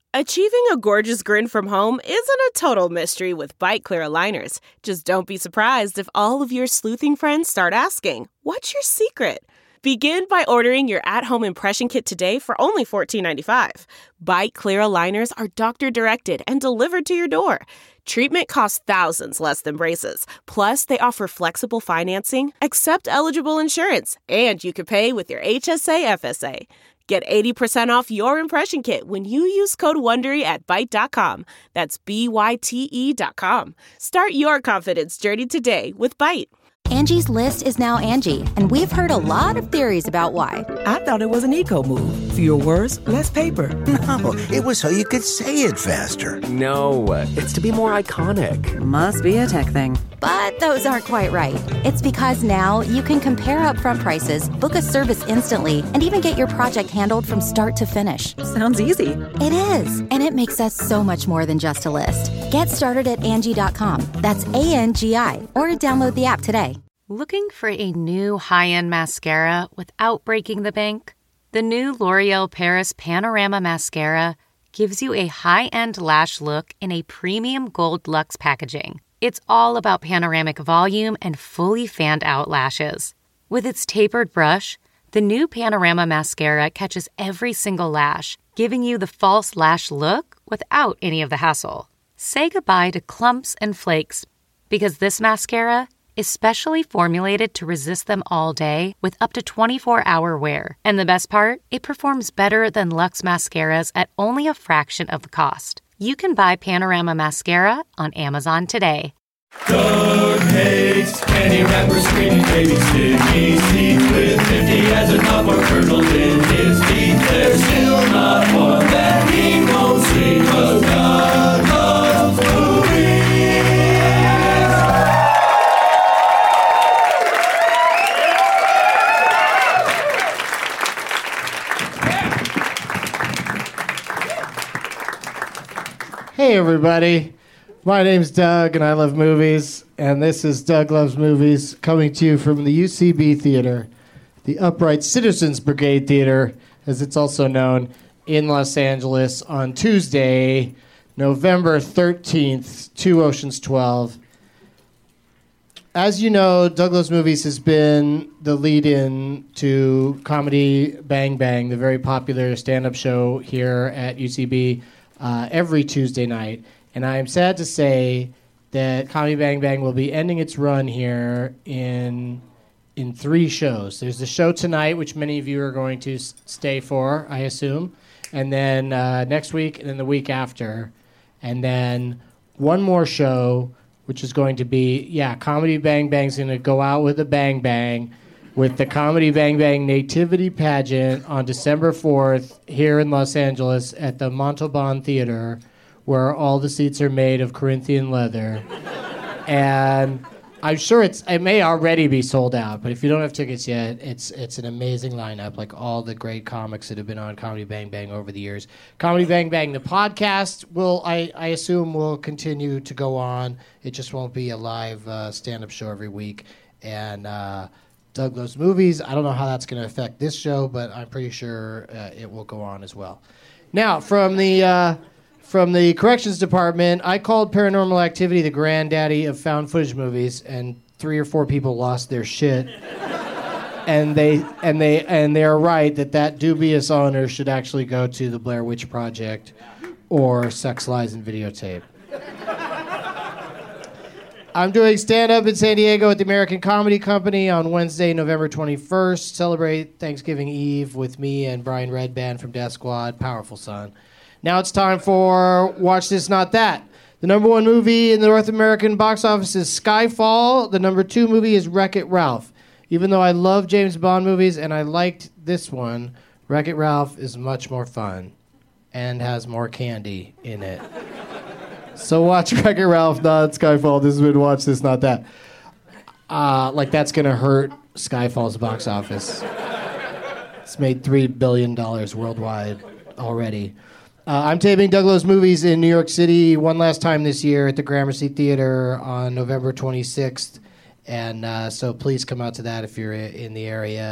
Achieving a gorgeous grin from home isn't a total mystery with Byte Clear aligners. Just don't be surprised if all of your sleuthing friends start asking, "What's your secret?" Begin by ordering your at-home impression kit today for only $14.95. Byte Clear aligners are doctor-directed and delivered to your door. Treatment costs thousands less than braces. Plus, they offer flexible financing, accept eligible insurance, and you can pay with your HSA FSA. Get 80% off your impression kit when you use code WONDERY at Byte.com. That's BYTE.com. Start your confidence journey today with Byte. Angie's List is now Angie, and we've heard a lot of theories about why. I thought it was an eco move. Fewer words, less paper. No, it was so you could say it faster. No, it's to be more iconic. Must be a tech thing. But those aren't quite right. It's because now you can compare upfront prices, book a service instantly, and even get your project handled from start to finish. Sounds easy. It is, and it makes us so much more than just a list. Get started at Angie.com. That's ANGI, or download the app today. Looking for a new high-end mascara without breaking the bank? The new L'Oreal Paris Panorama Mascara gives you a high-end lash look in a premium gold luxe packaging. It's all about panoramic volume and fully fanned-out lashes. With its tapered brush, the new Panorama Mascara catches every single lash, giving you the false lash look without any of the hassle. Say goodbye to clumps and flakes, because this mascara is specially formulated to resist them all day with up to 24-hour wear. And the best part? It performs better than Luxe mascaras at only a fraction of the cost. You can buy Panorama Mascara on Amazon today. Doug hates any rapper screaming baby sticky seeds with 50 as a top or kernels in his teeth. There's still not one that he won't see, 'cause Doug loves movies. Hey everybody, my name's Doug and I love movies, and this is Doug Loves Movies coming to you from the UCB Theater, the Upright Citizens Brigade Theater, as it's also known, in Los Angeles on Tuesday, November 13th, 2 Oceans 12. As you know, Doug Loves Movies has been the lead-in to Comedy Bang Bang, the very popular stand-up show here at UCB, every Tuesday night. And I am sad to say that Comedy Bang Bang will be ending its run here in 3 shows. There's the show tonight, which many of you are going to stay for, I assume. And then next week, and then the week after. And then one more show, which is going to be, Comedy Bang Bang's going to go out with a bang bang with the Comedy Bang Bang Nativity Pageant on December 4th here in Los Angeles at the Montalban Theater, where all the seats are made of Corinthian leather. And I'm sure it may already be sold out, but if you don't have tickets yet, it's an amazing lineup, like all the great comics that have been on Comedy Bang Bang over the years. Comedy Bang Bang, the podcast, I assume will continue to go on. It just won't be a live stand-up show every week. And Doug Loves Movies, I don't know how that's going to affect this show, but I'm pretty sure it will go on as well. Now, from the corrections department, I called Paranormal Activity the granddaddy of found footage movies, and 3 or 4 people lost their shit. and they are right that dubious honor should actually go to the Blair Witch Project or Sex, Lies, and Videotape. I'm doing stand-up in San Diego at the American Comedy Company on Wednesday, November 21st. Celebrate Thanksgiving Eve with me and Brian Redband from Death Squad. Powerful son. Now it's time for Watch This, Not That. The number 1 movie in the North American box office is Skyfall. The number 2 movie is Wreck-It Ralph. Even though I love James Bond movies and I liked this one, Wreck-It Ralph is much more fun and has more candy in it. So watch Wreck-It Ralph, not Skyfall. This has been Watch This, Not That. That's going to hurt Skyfall's box office. It's made $3 billion worldwide already. I'm taping Doug Loves Movies in New York City one last time this year at the Gramercy Theater on November 26th. And so please come out to that if you're in the area.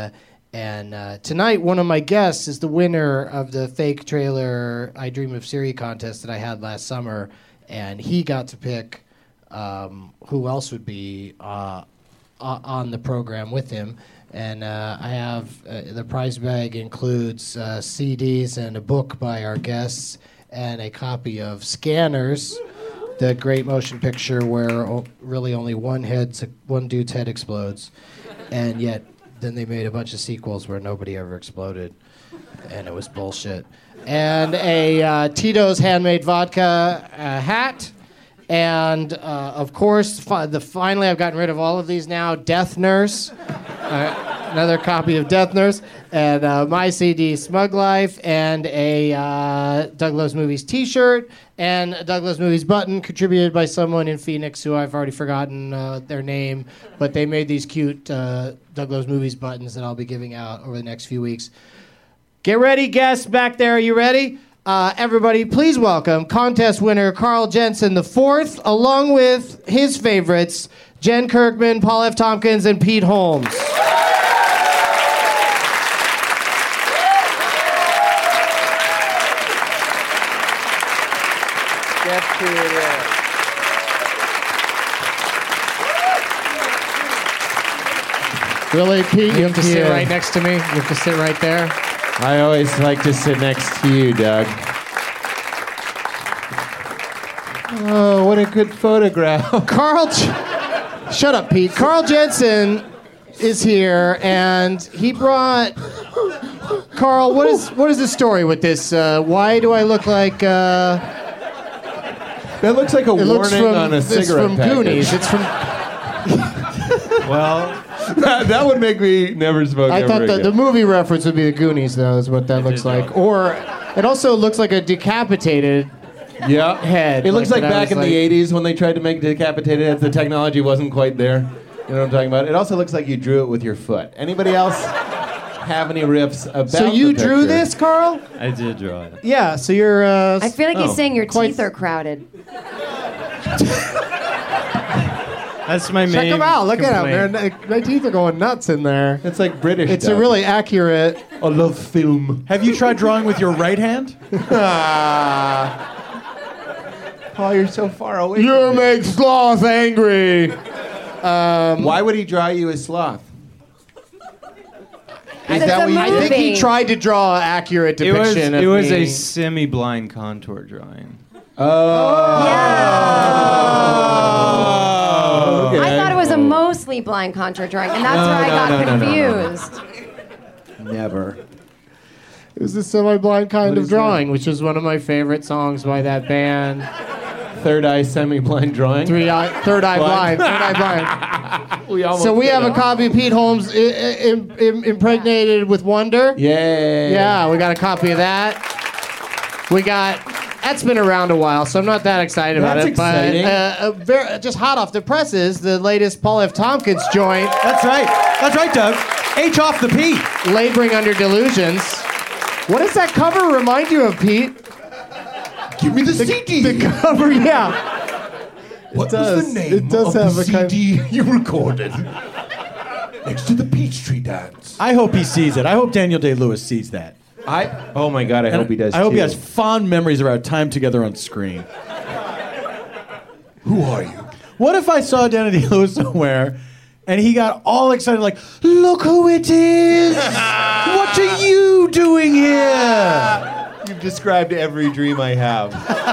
And tonight, one of my guests is the winner of the fake trailer I Dream of Siri contest that I had last summer. And he got to pick who else would be on the program with him. And I have the prize bag includes CDs and a book by our guests and a copy of Scanners, the great motion picture where really only one dude's head explodes. And yet then they made a bunch of sequels where nobody ever exploded. And it was bullshit. And a Tito's handmade vodka hat. And, of course, finally I've gotten rid of all of these now. Death Nurse. Another copy of Death Nurse. And my CD, Smug Life. And a Doug Loves Movies t-shirt. And a Doug Loves Movies button contributed by someone in Phoenix who I've already forgotten their name. But they made these cute Doug Loves Movies buttons that I'll be giving out over the next few weeks. Get ready, guests back there. Are you ready? Everybody, please welcome contest winner Carl Jensen IV, along with his favorites, Jen Kirkman, Paul F. Tompkins, and Pete Holmes. Really, Pete? You have to sit right next to me? You have to sit right there? I always like to sit next to you, Doug. Oh, what a good photograph. Shut up, Pete. Carl Jensen is here, and he brought... Carl, what is the story with this? Why do I look like... That looks like a warning on a cigarette package. It's from Well... that would make me never smoke I ever thought again. the movie reference would be the Goonies, though, is what that looks like. Or it also looks like a decapitated head. It looks like that back in the 80s when they tried to make decapitated heads, the technology wasn't quite there. You know what I'm talking about? It also looks like you drew it with your foot. Anybody else have any riffs about So you the drew picture? this, Carl? I did draw it. Yeah, so you're... I feel like he's saying your teeth are crowded. That's my main Check them out. Look complaint. at them. My teeth are going nuts in there. It's like British It's stuff. a really accurate... I love film. Have you tried drawing with your right hand? Paul, you're so far away. You make sloth angry. Why would he draw you as sloth? Is that what I think he tried to draw an accurate depiction of It was me. a semi-blind contour drawing. Okay. I thought it was a mostly blind contour drawing, and that's where I got confused. Never. It was a semi-blind kind of drawing, which was one of my favorite songs by that band. Third eye semi-blind drawing. Third Eye Blind. Third Eye Blind. So we have a copy of Pete Holmes impregnated with wonder. Yay. Yeah, we got a copy of that. That's been around a while, so I'm not that excited about That's it. exciting. But just hot off the presses, the latest Paul F. Tompkins joint, That's right, Doug. H off the P. Laboring Under Delusions. What does that cover remind you of, Pete? Give me the CD. The cover, yeah. What does. was the name It does of have the a kind- CD you recorded next to the Peachtree Dance? I hope he sees it. I hope Daniel Day-Lewis sees that. Oh my God, I hope he does I hope he too. has fond memories of our time together on screen. Who are you? What if I saw Daniel Day-Lewis somewhere and he got all excited like, look who it is! What are you doing here? You've described every dream I have.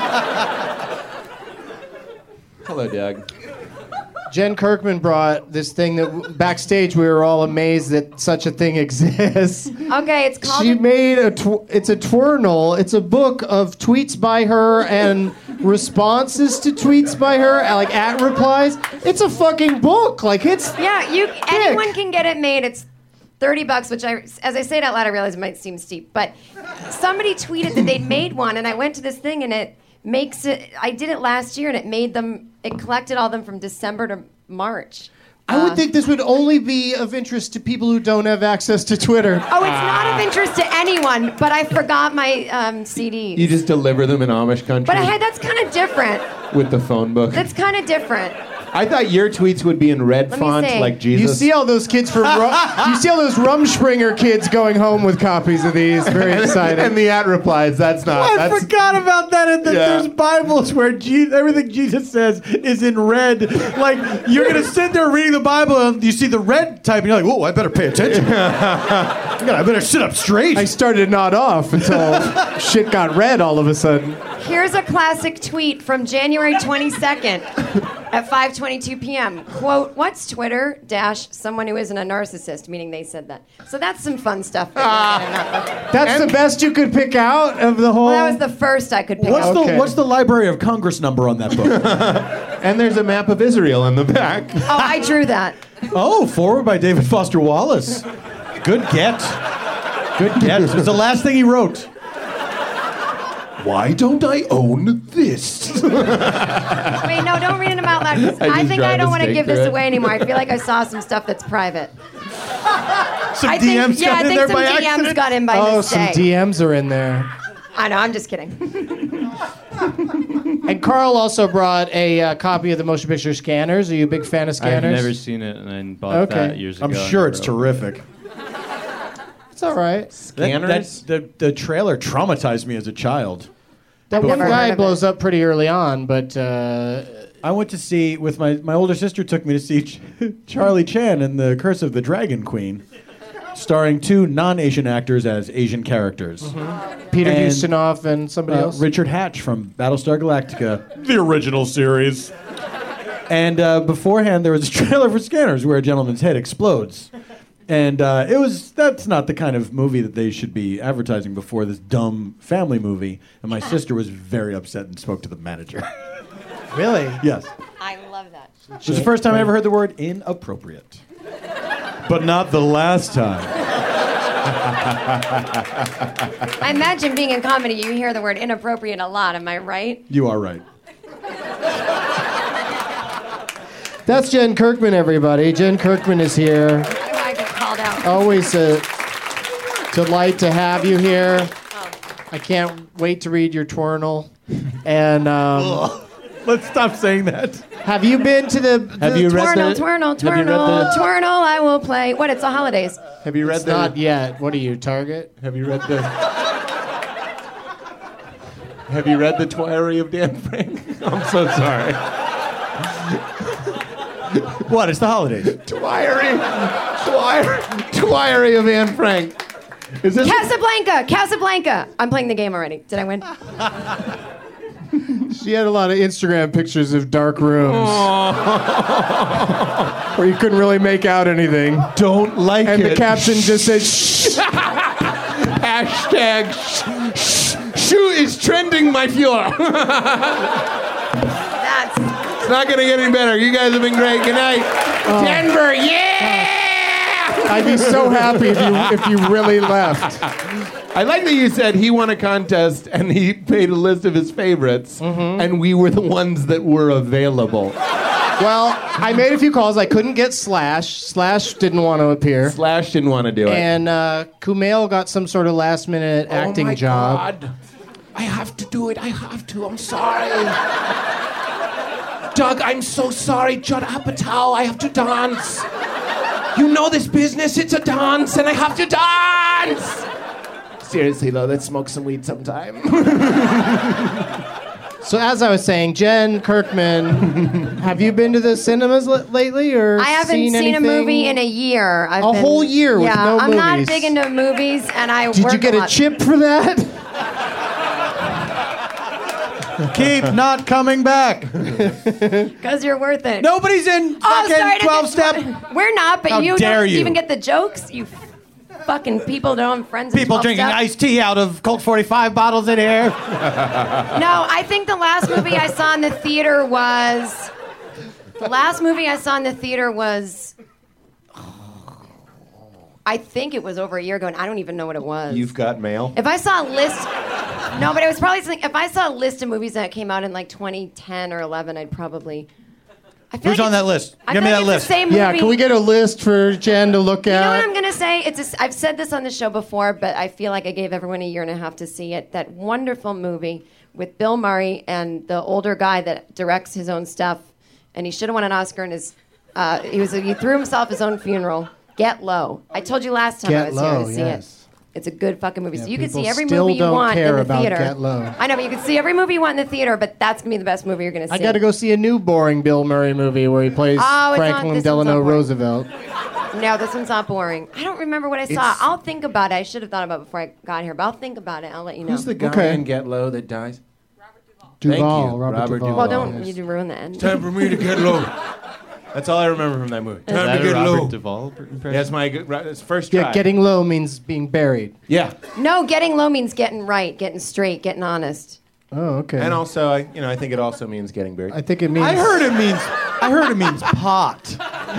Hello, Doug. Jen Kirkman brought this thing that backstage we were all amazed that such a thing exists. Okay, it's called... She made it's a twirnal. It's a book of tweets by her and responses to tweets by her, like at replies. It's a fucking book. Like it's anyone can get it made. It's $30, which as I say it out loud, I realize it might seem steep, but somebody tweeted that they'd made one, and I went to this thing, and it makes it. I did it last year, and it made them. It collected all them from December to March. I would think this would only be of interest to people who don't have access to Twitter. Oh, it's not of interest to anyone, but I forgot my CDs. You just deliver them in Amish country But that's kind of different. with the phone book. That's kind of different. I thought your tweets would be in red Let me font see. like Jesus. You see all those kids from you see all those Rumspringer kids going home with copies of these. Very exciting. And the at replies, that's not. I that's, forgot about that. And Yeah. there's Bibles where everything Jesus says is in red. Like, you're going to sit there reading the Bible and you see the red type and you're like, whoa, I better pay attention. I better sit up straight. I started to nod off until shit got red all of a sudden. Here's a classic tweet from January 22nd at 5:22 p.m. Quote, what's Twitter? - someone who isn't a narcissist, meaning they said that. So that's some fun stuff. That's the best you could pick out of the whole. Well, that was the first I could pick out. What's the Library of Congress number on that book? And there's a map of Israel in the back. Oh, I drew that. Oh, forward by David Foster Wallace. Good get. Good get. It's the last thing he wrote. Why don't I own this? Wait, no, don't read them out loud. 'Cause I I just think drive I a don't want to stake give through this it. away anymore. I feel like I saw some stuff that's private. Some I think, DMs yeah, got I in think there some by DMs accident. got in by Oh, mistake. some DMs are in there. I know, I'm just kidding. And Carl also brought a copy of the motion picture Scanners. Are you a big fan of Scanners? I've never seen it, and I bought Okay. that years ago. I'm sure it's terrific. It's all right. Scanners? The trailer traumatized me as a child. That one never heard guy of blows up pretty early on, but I went to see, with my older sister took me to see Charlie Chan in The Curse of the Dragon Queen, starring two non-Asian actors as Asian characters. Peter And, Ustinov and somebody else. Richard Hatch from Battlestar Galactica, the original series. And beforehand, there was a trailer for Scanners where a gentleman's head explodes. And that's not the kind of movie that they should be advertising before this dumb family movie. And my sister was very upset and spoke to the manager. Really? Yes. I love that. It was the first time I ever heard the word inappropriate. But not the last time. I imagine being in comedy, you hear the word inappropriate a lot. Am I right? You are right. That's Jen Kirkman, everybody. Jen Kirkman is here. I get called out. Always a delight to have you here. I can't wait to read your twirl. And let's stop saying that. Have you been to the? Have you read Twirl, the? twirl, have you read the- twirl, I will play. What? It's the holidays. Have you read It's the? not yet. What are you, Target? Have you read the? Have you read the Twiary of Dan Frank? I'm so sorry. What? It's the holidays. Twiary of Anne Frank. Is this? Casablanca. I'm playing the game already. Did I win? She had a lot of Instagram pictures of dark rooms where you couldn't really make out anything. Don't like And it. the caption just said, "Shh." Hashtag shoe is trending, my Fuhrer. That's. It's not gonna get any better. You guys have been great. Good night, Denver. Yeah. I'd be so happy if you really left. I like that you said he won a contest and he made a list of his favorites, and we were the ones that were available. Well, I made a few calls. I couldn't get Slash. Slash didn't want to appear. Slash didn't want to do it. And Kumail got some sort of last-minute acting oh my job. God. I have to do it. I have to. I'm sorry. Doug, I'm so sorry. Judd Apatow, I have to dance. You know this business. It's a dance, and I have to dance. Seriously, though, let's smoke some weed sometime. So as I was saying, Jen Kirkman, have you been to the cinemas lately, or I haven't seen anything? a movie in a year. A whole year with no I'm not movies. big into movies, and I Did work you get a a lot. chip for that? Keep not coming back. Because you're worth it. Nobody's in fucking sorry to 12-step. We're not, but How you dare don't you. even get the jokes. You fucking people don't have friends. in People 12 drinking step. iced tea out of Colt 45 bottles in here. No, I think the last movie I saw in the theater was. The last movie I saw in the theater was. I think it was over a year ago, and I don't even know what it was. You've got mail. If I saw a list. No, but it was probably something. If I saw a list of movies that came out in like 2010 or 11, I'd probably. I feel Who's like on it's- that list? I Give feel me like that it's list. The same movie. Yeah, can we get a list for Jen to look You know what at? I'm gonna say? I've said this on the show before, but I feel like I gave everyone a year and a half to see it. That wonderful movie with Bill Murray and the older guy that directs his own stuff. and he should have won an Oscar. And he threw himself his own funeral. Get Low. I told you last time I was here to see it. It's a good fucking movie. Yeah, so you can people see every still movie you don't want care in the about theater. Get Low. I know, but you can see every movie you want in the theater, but that's going to be the best movie you're going to see. I got to go see a new boring Bill Murray movie where he plays Franklin Delano Roosevelt. No, this one's not boring. I don't remember what I saw. I'll think about it. I should have thought about it before I got here, but I'll think about it. I'll let you know. Who's the guy in Get Low that dies? Duvall, Robert Robert Duvall. Well, don't you ruin the end. Time for me to get low. That's all I remember from that movie. Is Time that to a get Robert low. Duvall impression? That's my first try. Yeah, getting low means being buried. Yeah. No, getting low means getting right, getting straight, getting honest. Oh, okay. And also, I think it also means getting buried. I think it means. I heard it means pot.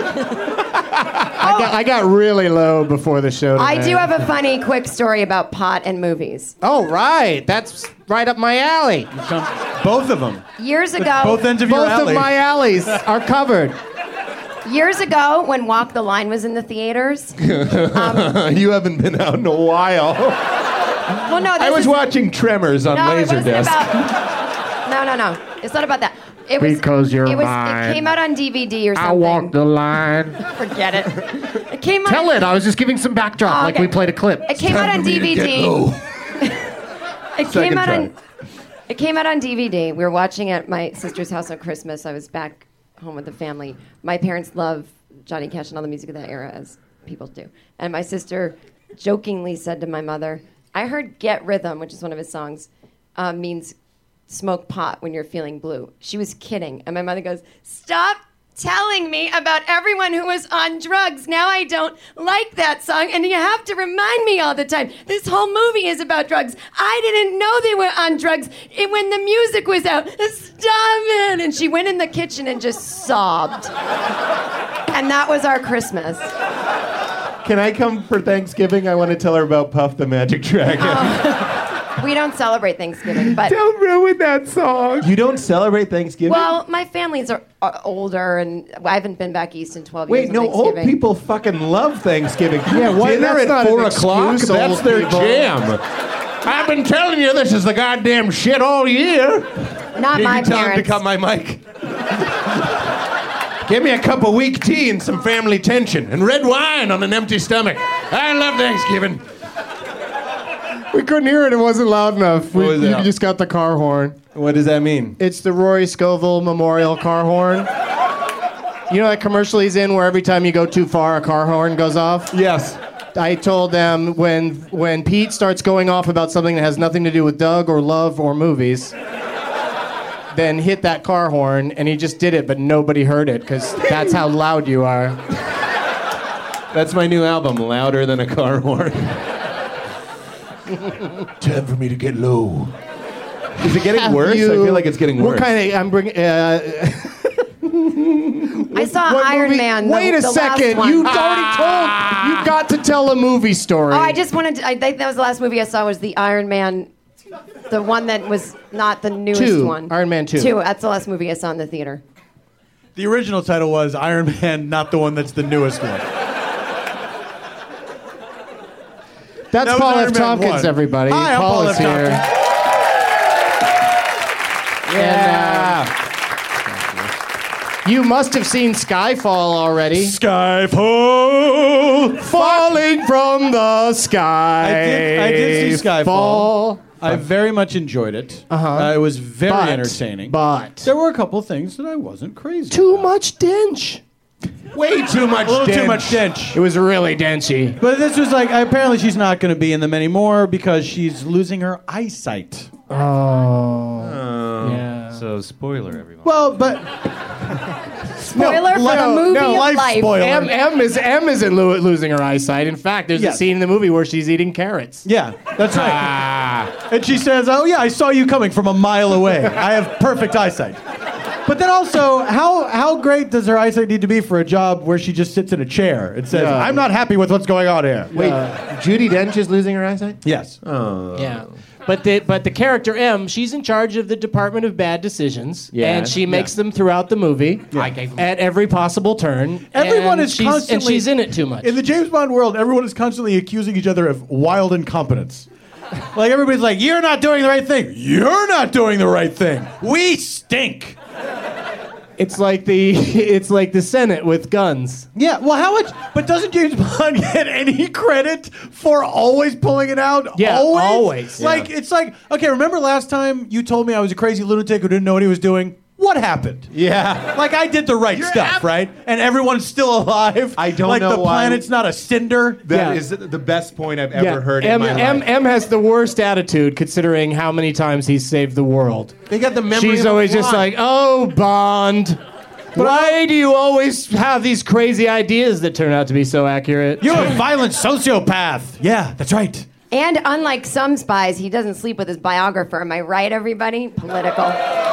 I got really low before the show I tonight. do have a funny, quick story about pot and movies. Oh, right. That's right up my alley. Both of them. Years ago, Both ends of your Both alley. of my alleys are covered. years ago, when Walk the Line was in the theaters. You haven't been out in a while. Well, no, I was watching Tremors on No, it wasn't Laserdisc. about. No. It's not about that. It was Because you're It mine. came out on DVD or something. I walked the line. Forget it. It came out. Tell it. I was just giving some backdrop, Oh, like okay. we played a clip. It came out on DVD. It Second came out try. on. It came out on DVD. We were watching at my sister's house on Christmas. I was back home with the family. My parents love Johnny Cash and all the music of that era, as people do. And my sister jokingly said to my mother, "I heard Get Rhythm," which is one of his songs, means smoke pot when you're feeling blue. She was kidding. And my mother goes, "Stop telling me about everyone who was on drugs. Now I don't like that song, and you have to remind me all the time. This whole movie is about drugs. I didn't know they were on drugs when the music was out. Stop it!" And she went in the kitchen and just sobbed. And that was our Christmas. Can I come for Thanksgiving? I want to tell her about Puff the Magic Dragon. We don't celebrate Thanksgiving, but Don't ruin that song. You don't celebrate Thanksgiving? well, my families are older, and I haven't been back east in 12 Wait, years. no, on old Thanksgiving. people fucking love Thanksgiving. Yeah, why- Dinner that's at not an 4 o'clock? excuse, That's old their people. jam. I've been telling you this is the goddamn shit all year. Not Did my you tell him to parents. cut my mic? Give me a cup of weak tea and some family tension and red wine on an empty stomach. I love Thanksgiving. We couldn't hear it. It wasn't loud enough. What was You that? just got the car horn. What does that mean? It's the Rory Scovel Memorial car horn. You know that commercial he's in where every time you go too far, a car horn goes off? Yes. I told them when Pete starts going off about something that has nothing to do with Doug or love or movies, then hit that car horn, and he just did it, but nobody heard it because that's how loud you are. That's my new album, Louder Than a Car Horn. Time for me to get low. Is it getting worse? I feel like it's getting worse. What kind of? I'm bringing. I saw what Iron movie- Man. Wait the a last second. one. You've already told. You've got to tell a movie story. Oh, I just wanted to, I think that was the last movie I saw was the Iron Man, the one that was not the newest 2. one. Iron Man 2. 2. That's the last movie I saw in the theater. The original title was Iron Man, not the one that's the newest one. That's That was Paul Iron F. Man Tompkins, 1. everybody. Hi, I'm Paul is F. here. Yeah. You must have seen Skyfall already. Skyfall! Falling from the sky. I did see Skyfall. Fall. I very much enjoyed it. It was very entertaining. But there were a couple of things that I wasn't crazy too about. much dench. Way too much A little dench. too much dench. It was really denchy. But this was like, apparently she's not going to be in them anymore because she's losing her eyesight. Oh. Yeah. So, spoiler, everyone. Well, but... Spoiler for the movie of life life. spoiler. M isn't losing her eyesight. In fact, there's Yes. a scene in the movie where she's eating carrots. Yeah, that's right. And she says, "Oh yeah, I saw you coming from a mile away. I have perfect eyesight." But then also, how great does her eyesight need to be for a job where she just sits in a chair and says, Yeah. "I'm not happy with what's going on here"? Wait, Judi Dench is losing her eyesight? Yes. Yeah. But the character M, she's in charge of the Department of Bad Decisions, Yeah. and she makes them throughout the movie at every possible turn. Everyone and is constantly, and she's in it too much. In the James Bond world, everyone is constantly accusing each other of wild incompetence. Like everybody's like, "You're not doing the right thing. You're not doing the right thing. We stink." It's like the Senate with guns. Yeah, well, how much? But doesn't James Bond get any credit for always pulling it out? Yeah, always. Like, it's like, okay, remember last time you told me I was a crazy lunatic who didn't know what he was doing? What happened? Yeah. Like, I did the right stuff, right? And everyone's still alive. I don't like know the why. planet's not a cinder. That is the best point I've ever heard in my life. M has the worst attitude considering how many times he's saved the world. They got the memory She's of a always just fly. like, oh, Bond. Why do you always have these crazy ideas that turn out to be so accurate? You're a violent sociopath. Yeah, that's right. And unlike some spies, he doesn't sleep with his biographer. Am I right, everybody? Political.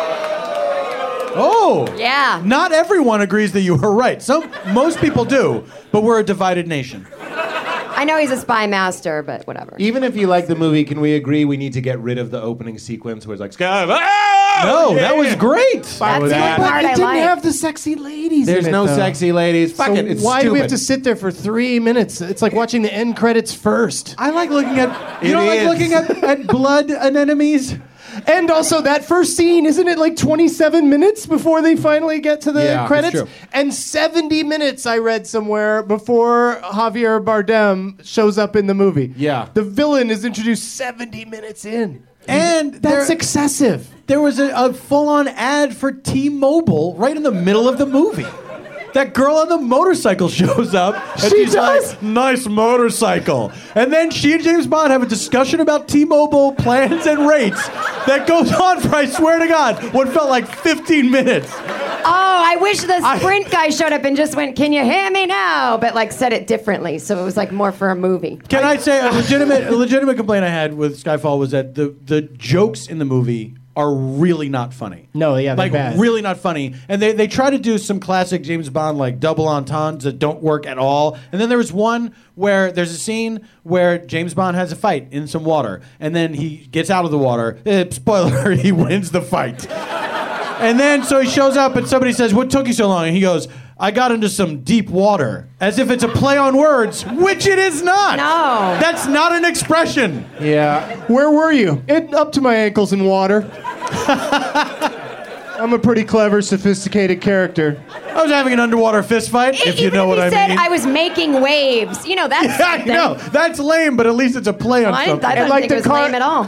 Oh. Yeah. Not everyone agrees that you were right. Most people do, but we're a divided nation. I know he's a spy master, but whatever. Even if you like the movie, can we agree we need to get rid of the opening sequence where it's like, No, that was great. That's the only that. part It I didn't like. have the sexy ladies There's in it, no though. sexy ladies. Fuck So it. It's why stupid. do we have to sit there for 3 minutes? It's like watching the end credits first. I like looking at. You It don't like is. looking at blood anemones? And also that first scene, isn't it like 27 minutes before they finally get to the Yeah, credits? it's true. And 70 minutes, I read somewhere, before Javier Bardem shows up in the movie. Yeah. The villain is introduced 70 minutes in. And That's excessive. there was a full-on ad for T-Mobile right in the middle of the movie. That girl on the motorcycle shows up, and She she's does? like, "Nice motorcycle." And then she and James Bond have a discussion about T-Mobile plans and rates that goes on for, I swear to God, what felt like 15 minutes. Oh, I wish the Sprint guy showed up and just went, "Can you hear me now?" But like said it differently, so it was like more for a movie. Can I say a legitimate complaint I had with Skyfall was that the jokes in the movie are really not funny. No, yeah, they're like bad. really not funny. And they try to do some classic James Bond like double entendres that don't work at all. And then there was one where there's a scene where James Bond has a fight in some water, and then he gets out of the water. Spoiler: he wins the fight. And then so he shows up, and somebody says, "What took you so long?" And he goes, "I got into some deep water," as if it's a play on words, which it is not. No. That's not an expression. Yeah. Where were you? Up to my ankles in water. I'm a pretty clever, sophisticated character. I was having an underwater fist fight, if you Even know what he I said mean. I was making waves. You know, that's Yeah, I something. know. That's lame, but at least it's a play on I something. don't like think it the was car- lame at all.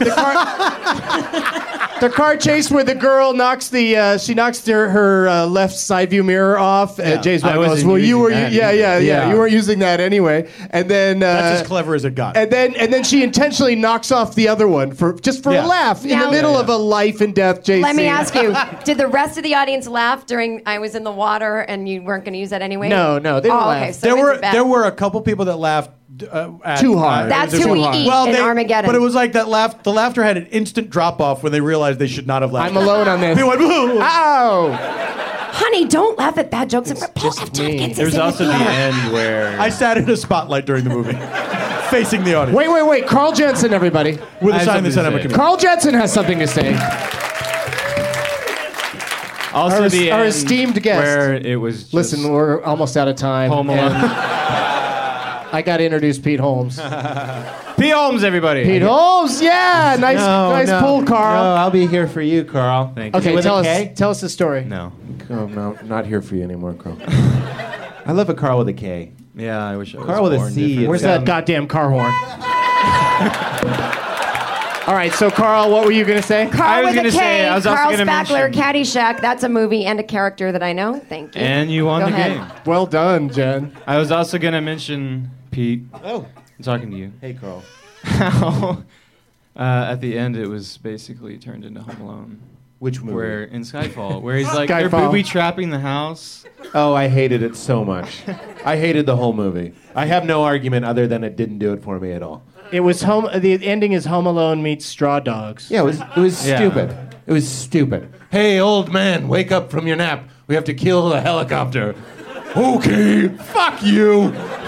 The car chase where the girl knocks her left side view mirror off. James Bond goes, wasn't "Well, you using were, that yeah, you weren't using that anyway." And then That's as clever as it got. and then she intentionally knocks off the other one for Yeah. a laugh in Now- the middle of a life and death chase. Let me scene. ask you, did the rest of the audience laugh during I was in the water and you weren't going to use that anyway? No, they didn't Oh, laugh. okay. So there it's were bad. there were a couple people that laughed at, Too hard. That's It was who we too hard. eat in Armageddon. But it was like that laugh. The laughter had an instant drop off when they realized they should not have laughed. I'm alone on this. They went, "Ooh." Ow! Honey, don't laugh at bad jokes. Paul F. Tompkins There's is in also the theater. end where I sat in a spotlight during the movie, facing the audience. Wait. Carl Jensen, everybody. With I a have sign that something said to I'm a say. comedian. Carl Jensen has something to say. also Our- the our end esteemed guest. where it was just Listen, we're almost out of time. Home Alone. and I got to introduce Pete Holmes. P. Holmes, everybody. Pete Holmes, yeah, nice pull, Carl. No, I'll be here for you, Carl. Thank you. Okay, with tell a us, K? tell us the story. No. Oh, no, not here for you anymore, Carl. I love a Carl with a K. Yeah, I wish I was Carl with a born C. different. Where's that goddamn car horn? All right, so Carl, what were you gonna say? I Carl was with a gonna K, say, I was also Carl gonna Spackler, mention- Caddyshack. That's a movie and a character that I know. Thank you. And you won Go the ahead. game. Well done, Jen. I was also gonna mention Pete. Oh. I'm talking to you. Hey, Carl. How at the end it was basically turned into Home Alone. Which movie? Where in Skyfall, where he's like they're Skyfall. booby trapping the house. Oh, I hated it so much. I hated the whole movie. I have no argument other than it didn't do it for me at all. It was home. The ending is Home Alone meets Straw Dogs. Yeah, it was Yeah. stupid. It was stupid. Hey, old man, wake up from your nap. We have to kill the helicopter. Okay, fuck you.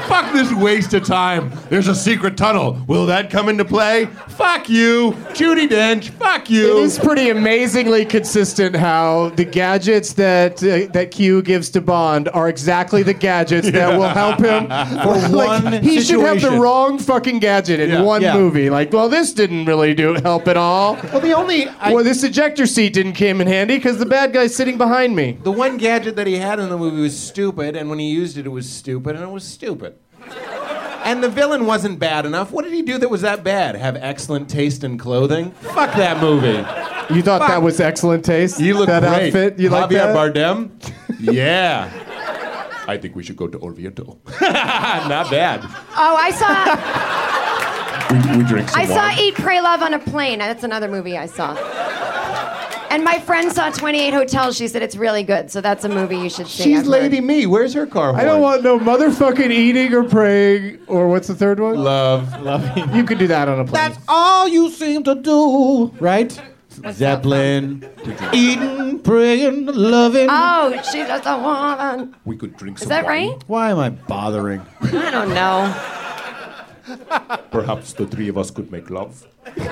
Fuck this waste of time. There's a secret tunnel. Will that come into play? Fuck you. Judi Dench, fuck you. It is pretty amazingly consistent how the gadgets that Q gives to Bond are exactly the gadgets that will help him For one He should have the situation. wrong fucking gadget in one movie. Like, well, this didn't really help at all. Well, this ejector seat didn't come in handy because the bad guy's sitting behind me. the one gadget that he had in the movie was stupid, and when he used it, it was stupid, and it was stupid. And the villain wasn't bad enough. What did he do that was that bad? Have excellent taste in clothing? Fuck that movie. You thought that was excellent taste? You look that great. outfit? You like Javier that? Bardem? Yeah. I think we should go to Orvieto. Not bad. Oh, I saw. We drink some I saw wine. Eat, Pray, Love on a plane. That's another movie I saw. And my friend saw 28 Hotels. She said it's really good. So that's a movie you should see. She's I've heard. Lady Me. Where's her car horn? I don't want no motherfucking eating or praying or what's the third one? Love. You could do that on a plane. That's all you seem to do, right? Zeppelin, eating, praying, loving. Oh, she's just a woman. We could drink Is some that wine. right? Why am I bothering? I don't know. Perhaps the three of us could make love.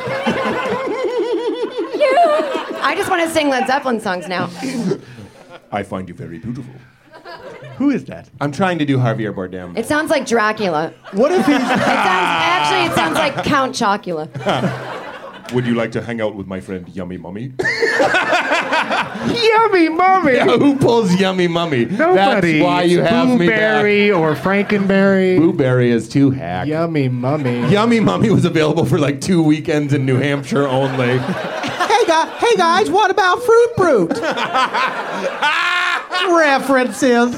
I just want to sing Led Zeppelin songs now. I find you very beautiful. Who is that? I'm trying to do Javier Bardem. It sounds like Dracula. What if he's... It sounds like Count Chocula. Would you like to hang out with my friend Yummy Mummy? Yummy Mummy! Yeah, who pulls Yummy Mummy? Nobody. That's why you have me back. Blueberry or Frankenberry. Blueberry is too hack. Yummy Mummy. Yummy Mummy was available for like 2 weekends in New Hampshire only. Hey guys, what about Fruit Brute? References.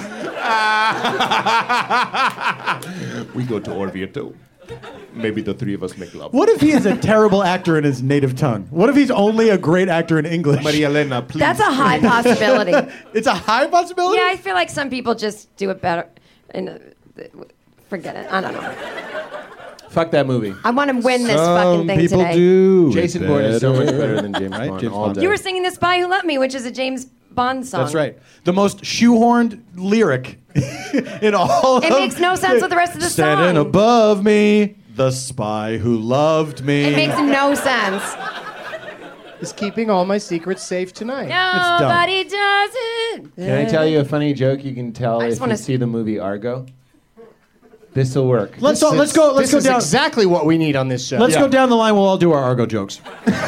We go to Orvieto. Maybe the three of us make love. What if he is a terrible actor in his native tongue? What if he's only a great actor in English? Maria Elena, please. That's a high possibility. It's a high possibility? Yeah, I feel like some people just do it better. Forget it. I don't know. Fuck that movie. I want to win this fucking thing people today. do. Jason Bourne is so much better than James Right? Bond. James all Bond. day. You were singing "The Spy Who Loved Me," which is a James Bond song. That's right. The most shoehorned lyric in all It makes no sense with the rest of the Standing song. above me, the spy who loved me. It makes no sense. Is keeping all my secrets safe tonight. Nobody does it. Can I tell you a funny joke you can tell I if just you wanna- see the movie Argo? This'll work. Let's go This down. is exactly what we need on this show. Let's go down the line. We'll all do our Argo jokes.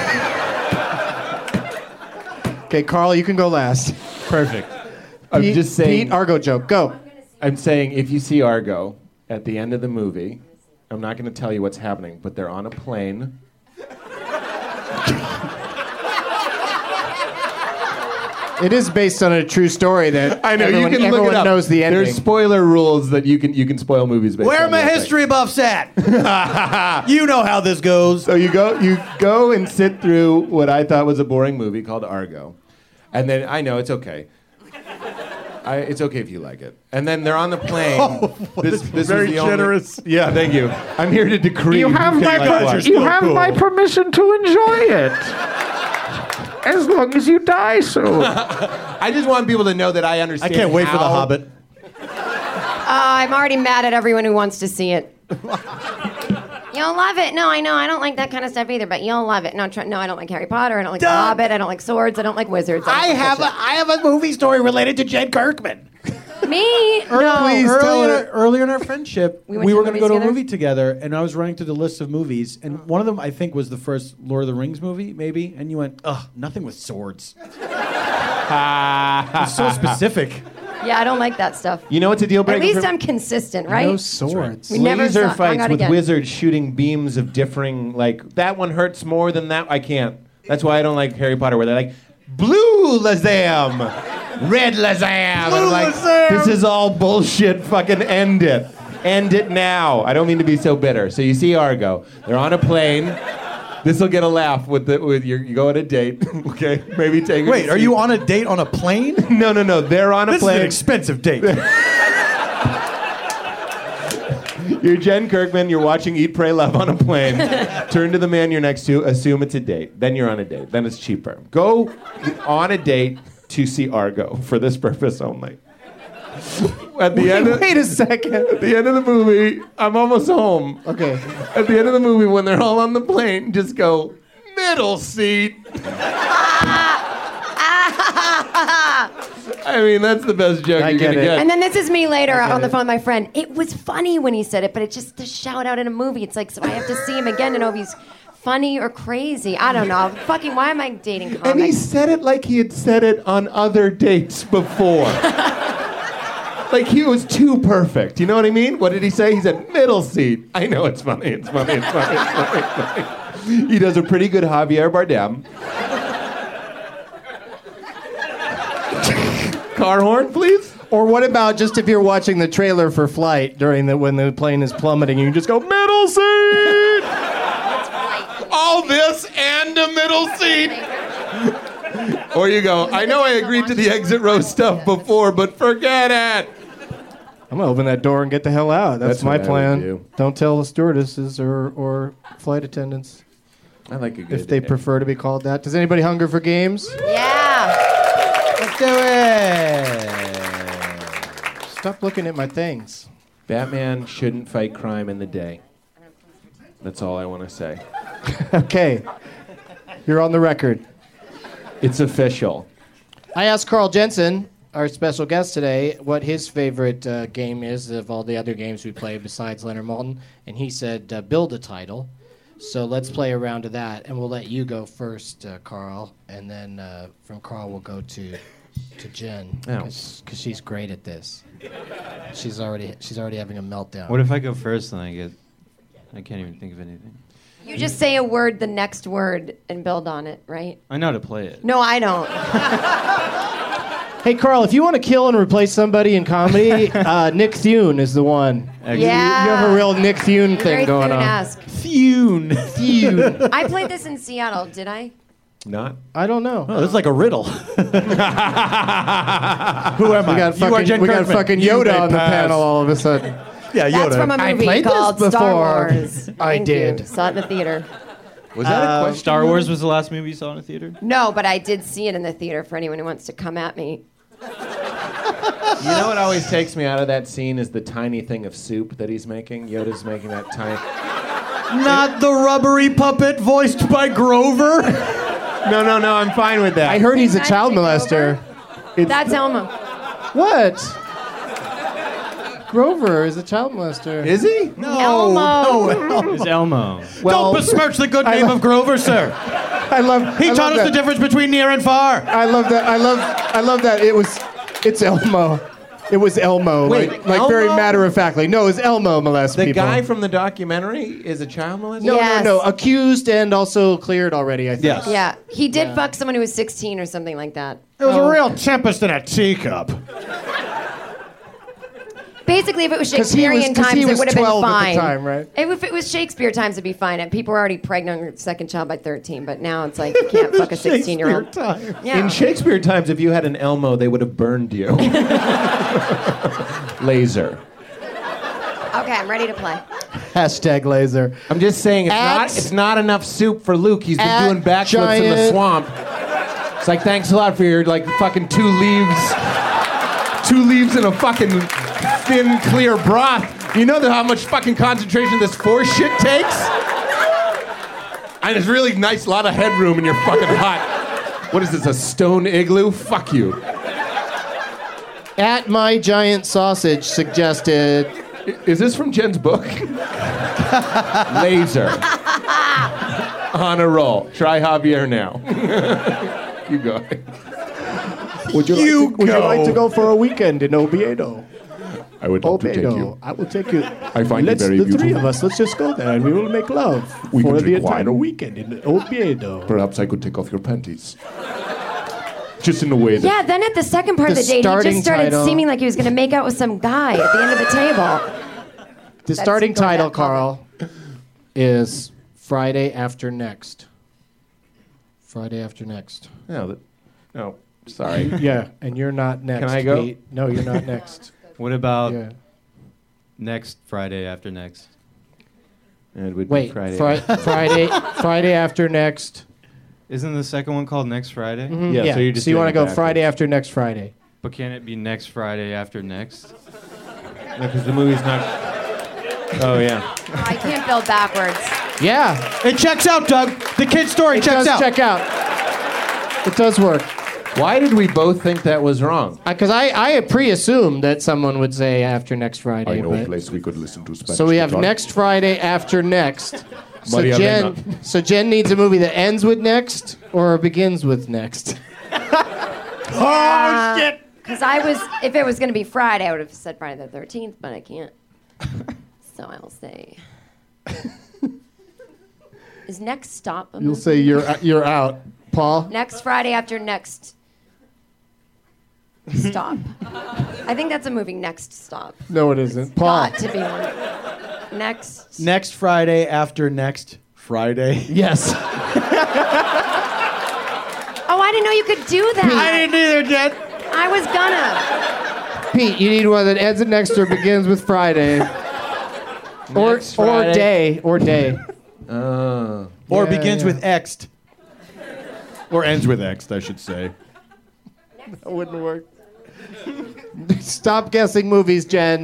Okay, Carl, you can go last. Perfect. I'm just saying. Pete, Argo joke, go. I'm saying if you see Argo at the end of the movie, I'm not going to tell you what's happening, but they're on a plane. It is based on a true story that I know everyone, you can look everyone it up. knows the ending. There's spoiler rules that you can spoil movies based Where on are my that thing. history buffs at? You know how this goes. So you go and sit through what I thought was a boring movie called Argo, and then I know it's okay. It's okay if you like it. And then they're on the plane. This very was the only- generous. Yeah, thank you. I'm here to decree. You have who my can like what. you have my permission to enjoy it. As long as you die soon. I just want people to know that I I understand. can't wait for The how- Hobbit. I'm already mad at everyone who wants to see it. You'll love it. No, I know. I don't like that kind of stuff either, but you'll love it. No, I don't like Harry Potter. I don't like The Hobbit. I don't like swords. I don't like wizards. I have a movie story related to Jen Kirkman. Me? Earlier in our friendship, We we, went to were going to go to a movies movie together, and I was running through the list of movies, and one of them I think was the first Lord of the Rings movie, maybe, and you went, ugh, nothing with swords. It's so specific. Yeah, I don't like that stuff. You know what's a deal breaker? At least for- I'm consistent, right? No swords. We never Laser saw- hung fights out with again. wizards shooting beams of differing, like, that one hurts more than that. I can't. That's why I don't like Harry Potter, where they're like, blue Lazam, red Lazam. And I'm like, this is all bullshit. Fucking end it. End it now. I don't mean to be so bitter. So you see Argo. They're on a plane. This will get a laugh with you go on a date. Okay, maybe take. her Wait, to are see- you on a date on a plane? No. They're on a This is an plane. expensive date. You're Jen Kirkman. You're watching Eat, Pray, Love on a plane. Turn to the man you're next to. Assume it's a date. Then you're on a date. Then it's cheaper. Go on a date to see Argo for this purpose only. at the end of, Wait a second. at the end of the movie, I'm almost home. Okay. At the end of the movie, when they're all on the plane, just go, middle seat. I mean, that's the best joke you're going to get. And then this is me later on the phone with my friend. It was funny when he said it, but it's just a shout out in a movie. It's like, so I have to see him again to know if he's funny or crazy. I don't know. Fucking, why am I dating comics? And he said it like he had said it on other dates before. Like he was too perfect. You know what I mean? What did he say? He said, middle seat. I know it's funny. It's funny. It's funny. It's funny. It's funny. He does a pretty good Javier Bardem. Car horn, please. Or what about just if you're watching the trailer for Flight when the plane is plummeting, you can just go, middle seat! All this and a middle seat. Or you go, I know I agreed to the exit row stuff before, but forget it. I'm gonna open that door and get the hell out. That's my what I plan. would do. Don't tell the stewardesses or flight attendants I like a good if they prefer to be called that. Does anybody hunger for games? Yeah. Let's do it. Stop looking at my things. Batman shouldn't fight crime in the day. That's all I want to say. Okay. You're on the record. It's official. I asked Carl Jensen, our special guest today, what his favorite game is of all the other games we play besides Leonard Maltin, and he said build a title. So let's play a round of that, and we'll let you go first, Carl, and then from Carl we'll go to Jen because she's great at this. She's already having a meltdown. What if I go first and I can't even think of anything? You just say a word, the next word, and build on it, right? I know how to play it. No, I don't. Hey, Carl, if you want to kill and replace somebody in comedy, Nick Thune is the one. Yeah. You have a real Nick Thune thing Very going on. Thune-esque. Thune. I played this in Seattle, did I? Not? I don't know. Oh, this is like a riddle. Who am I? We got fucking Yoda on the panel all of a sudden. Yeah, Yoda. That's from a I movie played this called Star before. Wars. I Thank did. You. Saw it in the theater. Was that a question? Star Wars was the last movie you saw in a theater? No, but I did see it in the theater for anyone who wants to come at me. You know what always takes me out of that scene is the tiny thing of soup that he's making. Yoda's making that tiny... Not the rubbery puppet voiced by Grover. No, I'm fine with that. I heard he's a child molester. That's Elmo. What? Grover is a child molester. Is he? Elmo. It's Elmo. Don't besmirch the good name of Grover, sir. He taught us the difference between near and far. I love that. I love that. It's Elmo. It was Elmo. Wait, like Elmo? very matter of factly. No, it was Elmo molest The people. guy from the documentary is a child molester? No. Accused and also cleared already, I think. Yes. Yeah, he did fuck someone who was 16 or something like that. It was a real tempest in a teacup. Basically, if it was 'Cause he Shakespearean was times, it would have been 12 at the fine. time, right? If it was Shakespeare times, it'd be fine. And people were already pregnant on their second child by 13, but now it's like you can't fuck a 16-year-old. Yeah. In Shakespeare times, if you had an Elmo, they would have burned you. Laser. Okay, I'm ready to play. Hashtag laser. I'm just saying, it's not enough soup for Luke. He's been doing backflips in the giant- swamp. It's like, thanks a lot for your fucking two leaves in a fucking thin, clear broth. You know how much fucking concentration this force shit takes? And it's really nice, lot of headroom in your fucking hut. What is this, a stone igloo? Fuck you. At My Giant Sausage suggested... Is this from Jen's book? Laser. On a roll. Try Javier now. You go. Would you like to go for a weekend in Oviedo? I would love to take you. I will take you. I find you very the beautiful. three of us, let's just go there and we will make love We for can the drink entire wine. weekend in Oviedo. Perhaps I could take off your panties. Just in a way that... Yeah, then at the second part of The the date, he starting just started title- seeming like he was going to make out with some guy at the end of the table. The starting going title, that Carl, is Friday After Next. Friday After Next. No, sorry. Yeah, and you're not next. Can I go? Pete. No, you're not next. What about Yeah. next Friday after next? It would Wait, be Friday. Friday After Next. Isn't the second one called Next Friday? Mhm, Yeah, so you're just you doing want to it go Friday backwards. After Next Friday. But can it be next Friday after next? Because the movie's not. Oh yeah. I can't build backwards. Yeah. It checks out, Doug. The kid's story checks out. Check out. It does work. Why did we both think that was wrong? Because I pre-assumed that someone would say after next Friday. I know a but- place we could listen to Spanish. So we have guitar. next Friday after next. So Maria Elena. Jen needs a movie that ends with next or begins with next. Oh, shit. Because if it was going to be Friday, I would have said Friday the 13th, but I can't. So I'll say. Is next stop a You'll movie? say you're out, Paul. Next Friday after next stop. I think that's a movie, Next Stop. No, it isn't. Paul. Got to be one. Next. Next Friday after next Friday. Yes. Oh, I didn't know you could do that. I didn't either, Jen. I was gonna. Pete, you need one that ends at next or begins with Friday. Or day. Or Yeah, begins yeah. with X'd. Or ends with X'd, I should say. That wouldn't work. Stop guessing movies, Jen.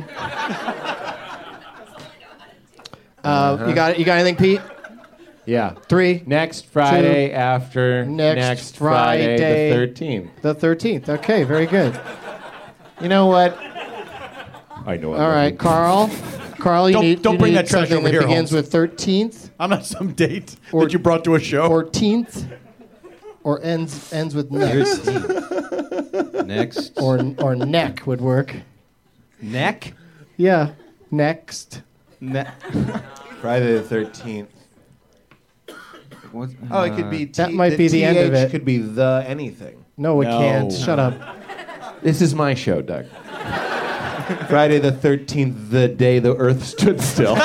You got anything, Pete? Yeah. 3. Next Friday after next Friday, the 13th. The 13th. Okay, very good. You know what? I know. All right, Carl. Carl, you need don't you bring need that trash something over that here, begins Holmes. with 13th I'm not some date that you brought to a show. or 10th or ends with next. Next. or neck would work. Neck? Yeah, next. Friday the 13th. What? Oh, it could be. That might be the end of it. Could be the anything. No, it No. can't. Shut up. This is my show, Doug. Friday the 13th, the day the Earth stood still.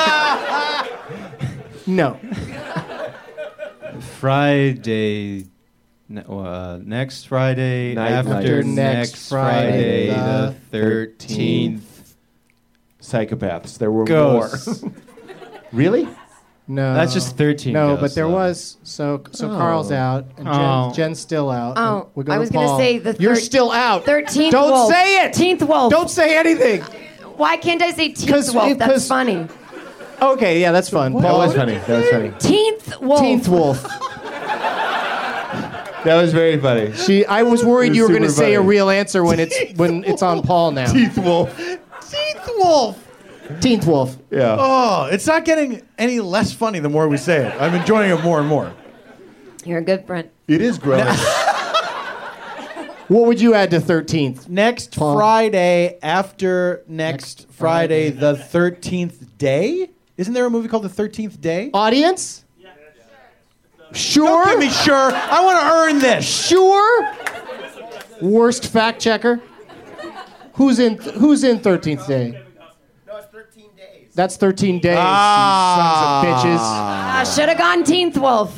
No. Friday. Next Friday Night after After next Friday the 13th. 13th. Psychopaths. There were Ghosts. more. Really? No. That's just 13 No, ghosts, but there though. was. So Carl's out, and Oh. Jen's still out. Oh, and we're I was going gonna to say the You're thir- still out. 13th Don't wolf. say it. 13th wolf. Don't say anything. Why can't I say 'Cause- teenth wolf? That's 'cause- funny. Okay, yeah, that's fun. That was funny. That was funny. Teenth wolf. 13th wolf. That was very funny. I was worried you were going to super say a funny. real answer when it's on Paul now. Teeth Wolf. Teeth Wolf. 13th wolf. Yeah. Oh, it's not getting any less funny the more we say it. I'm enjoying it more and more. You're a good friend. It is growing. What would you add to 13th? Next Paul. Friday after next Friday, the 13th day? Isn't there a movie called The 13th Day? Audience? Sure? Don't give me sure. I want to earn this. Sure? Worst fact checker? Who's in 13th day? No, it's 13 days. That's 13 days. You sons of bitches. Should have gone teenth wolf.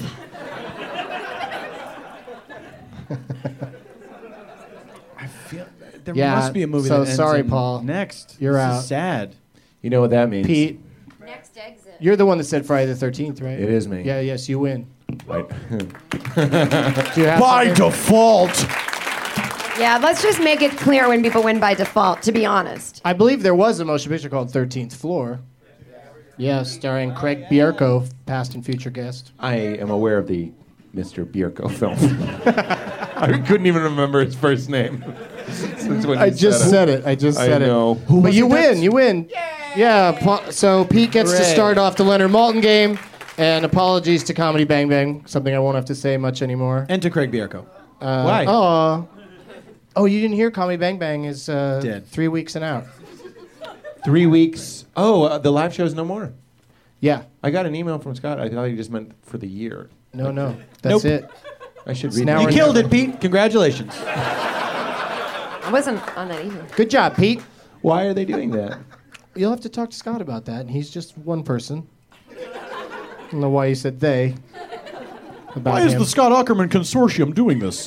There Yeah, must be a movie so that ends sorry, in Paul. Next. You're This out. is sad. You know what that means? Pete, Next exit. you're the one that said Friday the 13th, right? It is me. Yeah, yes, you win. Right. Do you have By something? default. Yeah, let's just make it clear when people win by default, to be honest. I believe there was a motion picture called 13th Floor. Yeah, starring Craig Bierko, past and future guest. I am aware of the Mr. Bierko film. I couldn't even remember his first name. Since when I you just said it. I just said I know. it. But you win. You win. Yeah. So Pete gets to Hooray. start off the Leonard Maltin game. And apologies to Comedy Bang Bang. Something I won't have to say much anymore. And to Craig Bierko. Why? Oh, you didn't hear Comedy Bang Bang is Dead. 3 weeks and out. 3 weeks. Oh, the live show's no more. Yeah. I got an email from Scott. I thought he just meant for the year. No. That's Nope. it. I should It's read now that. You or killed never. it, Pete. Congratulations. I wasn't on that either. Good job, Pete. Why are they doing that? You'll have to talk to Scott about that. And he's just one person. I don't know why he said they. About Why is him. the Scott Aukerman Consortium doing this?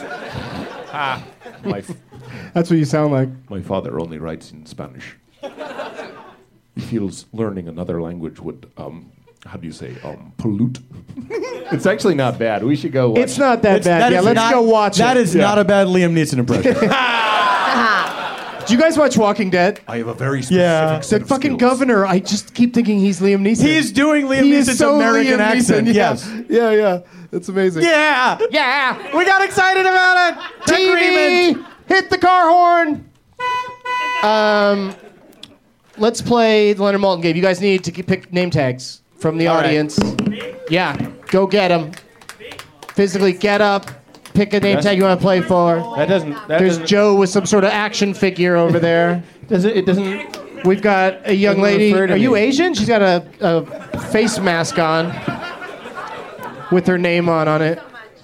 That's what you sound like. My father only writes in Spanish. He feels learning another language would, how do you say, pollute. It's actually not bad. We should go watch. It's not that bad. Yeah, let's go watch it. That is not a bad Liam Neeson impression. Do you guys watch Walking Dead? I have a very specific set The of fucking skills. governor, I just keep thinking he's Liam Neeson. He's doing Liam He is Neeson's so American Liam accent. Neeson, Yes. Yeah. It's amazing. Yeah. Yeah. We got excited about it. TV! Hit the car horn! Let's play the Leonard Maltin game. You guys need to pick name tags from the audience. Yeah, go get them. Physically get up. Pick a name tag you want to play for. There's Joe with some sort of action figure over there. It doesn't. We've got a young lady. refer to Are you me. Asian? She's got a face mask on with her name on it.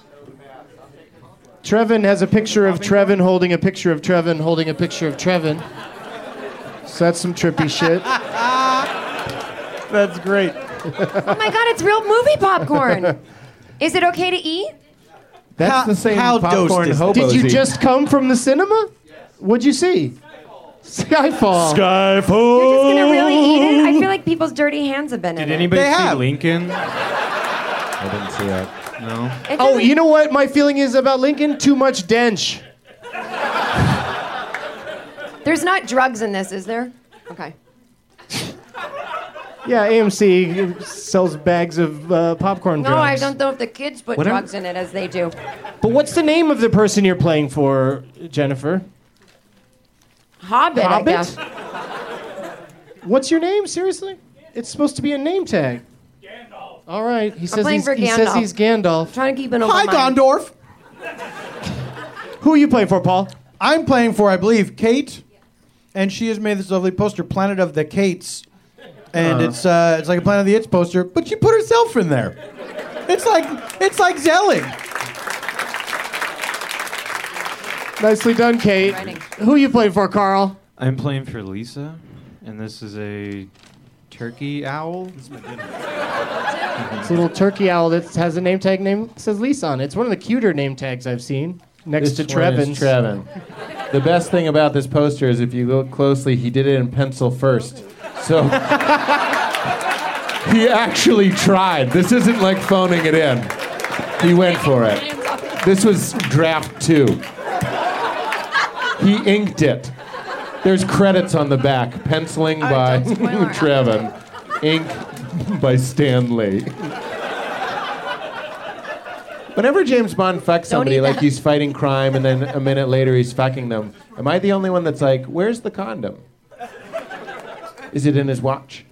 Trevin has a picture of Trevin holding a picture of Trevin holding a picture of Trevin. So that's some trippy shit. That's great. Oh my God, it's real movie popcorn. Is it okay to eat? That's the same how popcorn dosed is hobos Did you eat. just come from the cinema? What'd you see? Skyfall. Skyfall. You're just gonna really eat it? I feel like people's dirty hands have been in Did it. anybody They see have. Lincoln? I didn't see that. No. It Oh, doesn't- you know what my feeling is about Lincoln? Too much dench. There's not drugs in this, is there? Okay. Yeah, AMC sells bags of popcorn No, drugs. I don't know if the kids put Whatever. drugs in it as they do. But what's the name of the person you're playing for, Jennifer? Hobbit, I Hobbit? guess. What's your name? Seriously? It's supposed to be a name tag. Gandalf. All right. He says playing for he says Gandalf. he's Gandalf. Trying to keep an open Hi, mind. Gondorf. Who are you playing for, Paul? I'm playing for, I believe, Kate, and she has made this lovely poster, Planet of the Kates, and it's like a Planet of the Apes poster, but she put herself in there. It's like Zelling. Nicely done, Kate. Writing. Who are you playing for, Carl? I'm playing for Lisa, and this is a turkey owl. It's a little turkey owl that has a name tag name that says Lisa on it. It's one of the cuter name tags I've seen. Next to This one is Trevin's. Trevin. The best thing about this poster is if you look closely, he did it in pencil first. So he actually tried. This isn't like phoning it in. He went for it. This was draft 2. He inked it. There's credits on the back. Penciling by Trevin. Ink by Stan Lee. Whenever James Bond fucks somebody, eat like that. he's fighting crime and then a minute later he's fucking them, am I the only one that's like, where's the condom? Is it in his watch?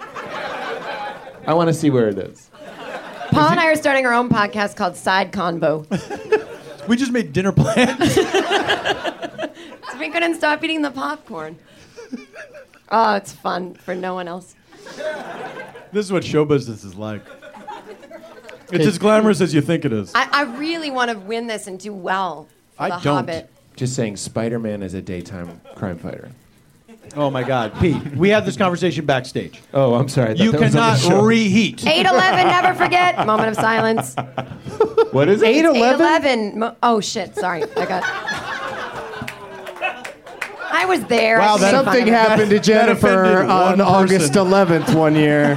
I want to see where it is. Paul and I are starting our own podcast called Side Convo. We just made dinner plans. So we couldn't stop eating the popcorn. Oh, it's fun for no one else. This is what show business is like. It's as glamorous as you think it is. I really want to win this and do well for I the don't. Hobbit. Just saying, Spider-Man is a daytime crime fighter. Oh my God, Pete, we had this conversation backstage. Oh, I'm sorry. I thought You that was on the cannot show. reheat. 8/11, never forget. Moment of silence. What is it? 8/11. Oh shit! Sorry, I was there. Wow, I can make fun Something of it. happened to Jennifer offended on one August person. 11th one year.